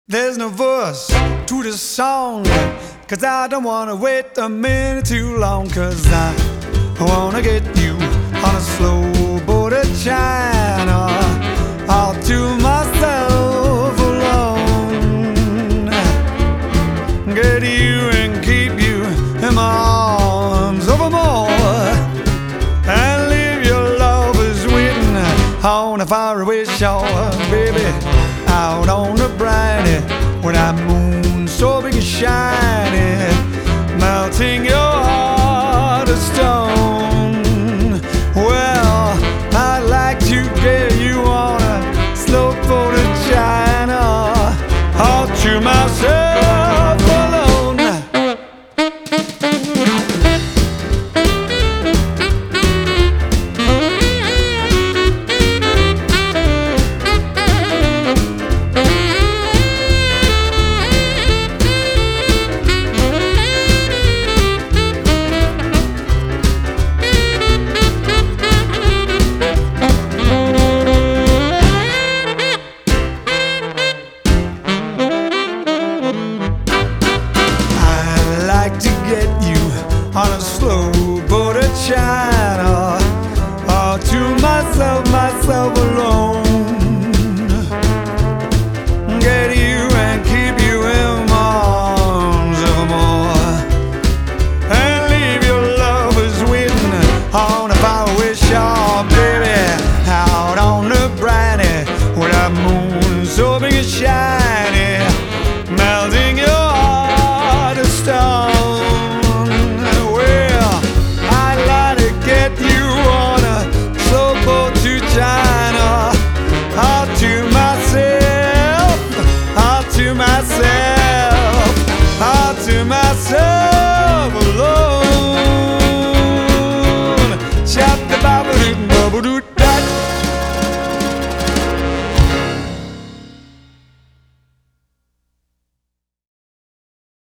There's no verse to this song, 'cause I don't wanna wait a minute too long, 'cause I wanna get you on a slow boat to China, all to myself alone. Get you and keep you in my arms evermore, and leave your lovers waiting on a faraway shore, baby, out on the briny, with that moon so big and shiny, melting your heart of stone. Well, I'd like to get you on a slow boat to China, all to myself alone. On a slow boat to China, all to myself alone. Get you and keep you in my arms evermore, and leave your lovers waiting on a faraway shore, baby, out on the briny, with that moon so big and shiny, melting your heart of stone. Myself, all to myself.